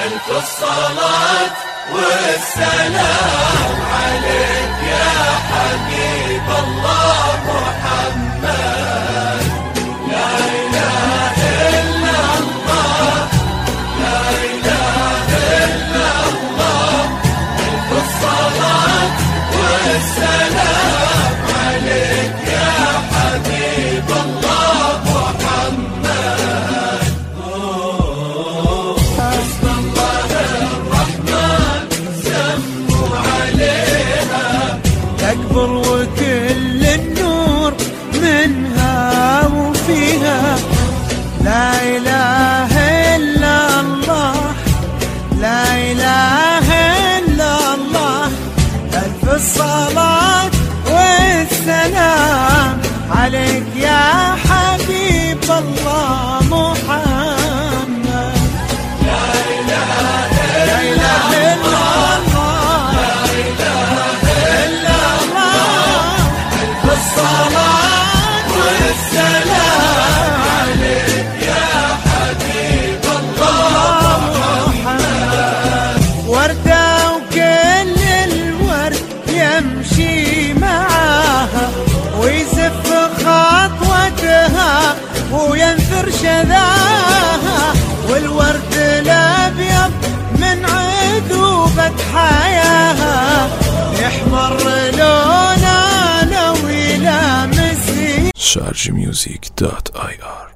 ألف الصلاة والسلام عليك يا حبيب الله محمد. لا إله إلا الله، لا إله إلا الله. ألف الصلاة والسلام عليك يا حبيب الله محمد. حسب الله الرحمن سموا عليها، تكبر وكل النور منها وفيها. لا إله إلا الله، لا إله إلا الله. ألف الصلاة والسلام عليك يا حبيب الله محمد. لا إله لا إله إلا الله، لا إله إلا الله. ألف الصلاة والسلام عليك يا حبيب الله محمد. وردة وكل الورد يمشي معاها، ويزف خطوتها وينثر شذاها. والورد الأبيض من عذوبة حياها، يحمر لونه لو يلامس. Chargemusic.ir